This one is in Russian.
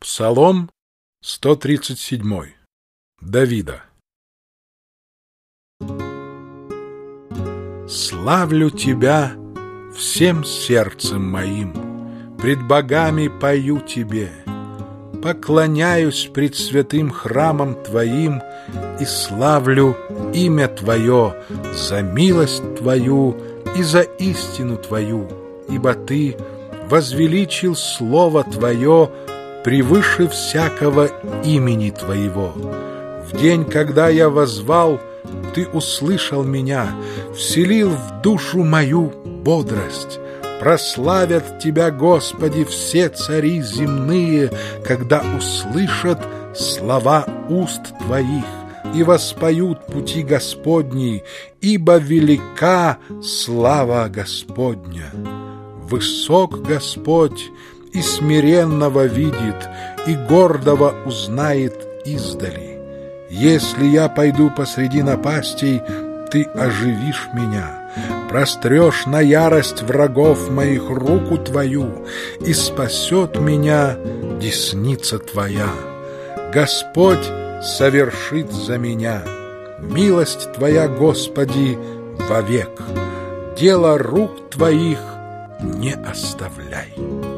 Псалом 137. Давида. Славлю Тебя всем сердцем моим, пред богами пою Тебе, поклоняюсь пред святым храмом Твоим и славлю имя Твое за милость Твою и за истину Твою, ибо Ты возвеличил Слово Твое превыше всякого имени Твоего. В день, когда я воззвал, Ты услышал меня, вселил в душу мою бодрость. Прославят Тебя, Господи, все цари земные, когда услышат слова уст Твоих и воспоют пути Господни, ибо велика слава Господня. Высок Господь и смиренного видит, и гордого узнает издали. Если я пойду посреди напастей, Ты оживишь меня, прострешь на ярость врагов моих руку Твою, и спасет меня десница Твоя. Господь совершит за меня, милость Твоя, Господи, вовек, дело рук Твоих не оставляй.